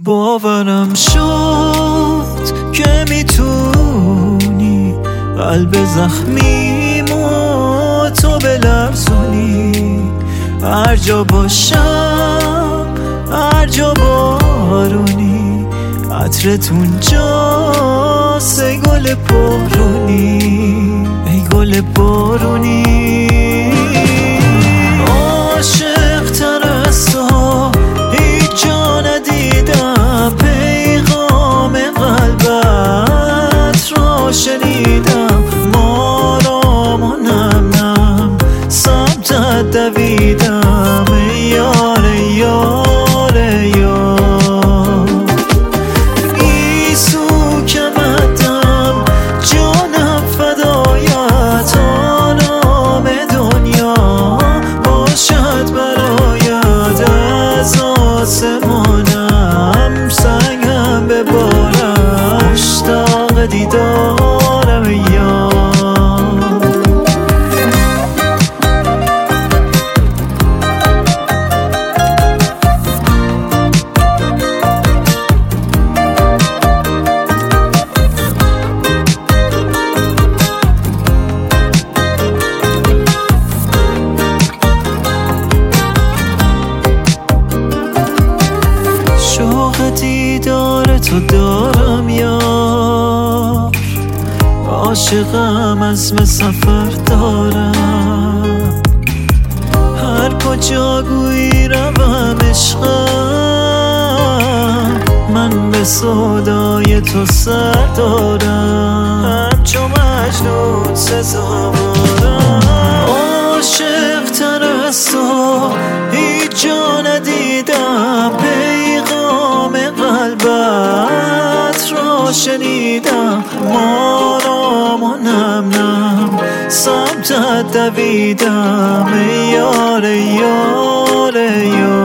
باورم شد که میتونی قلب زخمیمو تو بلرزونی. هر جا باشم هر جا بارونی، عطرتون جاست ای گل بارونی، ای گل بارونی. عاشق تر از تو هیچ جا ندیدم، پیغام قلبت را شنیدم. مارام و نم نم سمتت دویدم، ای یار ای یار ای یار. گیسو کمندم جانم فدایت، آرام دنیا باشد برایت. از آسمانم سنگم ببارم، مشتاق دیدارم ای یار. شوق دیدار تو دارم یار، عاشقم عزم سفر دارم. هر کجا گویی روم عشقم، من به سودای تو سر دارم. همچو مجنون سزاوارم، عاشق تر از تو هیچ جا ندیدم، پیغام قلبت را شنیدم. مارام و نم نم سمتت دویدم، ای یار ای یار ای یار.